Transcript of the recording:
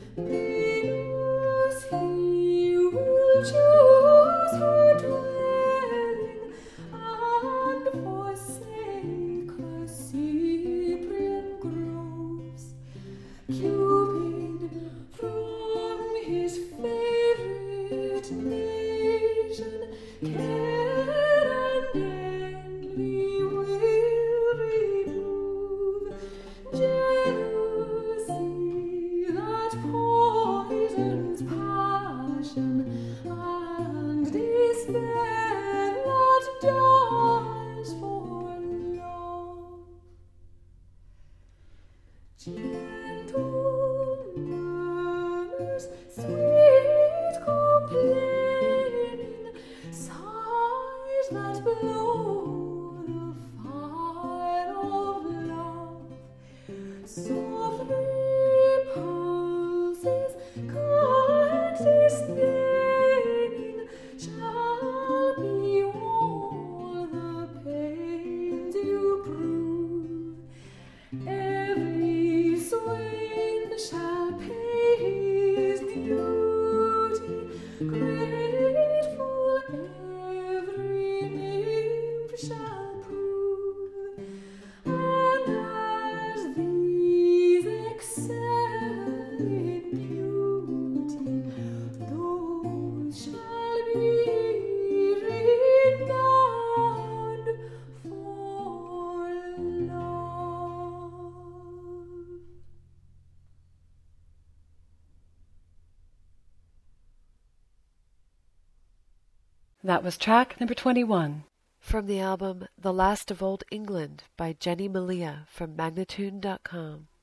Venus, he will choose her dwelling and forsake her cyprian groves. Cupid from his favorite nation care and envy will remove. Jealousy that poisons passion, and despair that dies for love. Gentle murmurs, sweet complaining, sighs that blow the fire of love, softly pulses, kind disdaining, shall be all the pains you prove. Every swain shall pay his duty, grateful every nymph shall prove. And as these excel in beauty, those shall be renowned for love. That was track number 21. From the album The Last of Old England by Jenny Malia from Magnatune.com.